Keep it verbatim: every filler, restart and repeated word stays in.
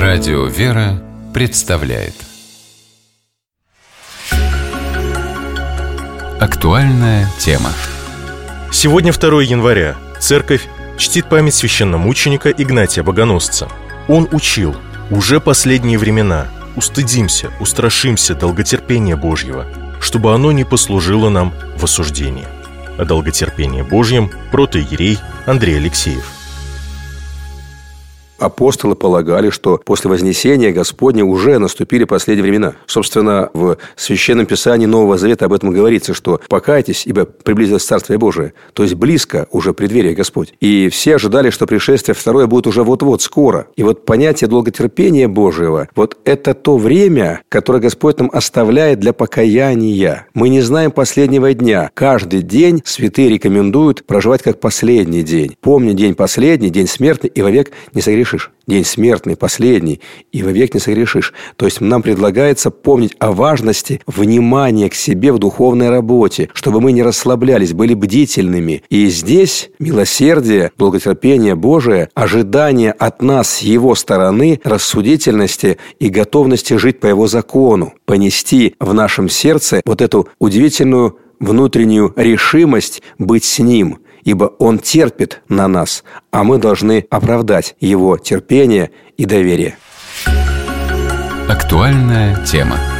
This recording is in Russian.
Радио «Вера» представляет актуальная тема. Сегодня второе января. Церковь чтит память священномученика Игнатия Богоносца. Он учил: «Уже последние времена. Устыдимся, устрашимся долготерпения Божьего, чтобы оно не послужило нам в осуждении». О долготерпении Божьем протоиерей Андрей Алексеев. Апостолы полагали, что после Вознесения Господня уже наступили последние времена. Собственно, в Священном Писании Нового Завета об этом говорится, что «покайтесь, ибо приблизилось Царствие Божие». То есть близко уже преддверие Господь. И все ожидали, что пришествие второе будет уже вот-вот, скоро. И вот понятие долготерпения Божьего, вот это то время, которое Господь нам оставляет для покаяния. Мы не знаем последнего дня. Каждый день святые рекомендуют проживать как последний день. Помни день последний, день смертный, и вовек не согрешишь. День смертный, последний, и вовек не согрешишь. То есть нам предлагается помнить о важности внимания к себе в духовной работе, чтобы мы не расслаблялись, были бдительными. И здесь милосердие, долготерпение Божие, ожидание от нас с Его стороны, рассудительности и готовности жить по Его закону, понести в нашем сердце вот эту удивительную внутреннюю решимость быть с Ним, ибо Он терпит на нас, а мы должны оправдать Его терпение и доверие. Актуальная тема.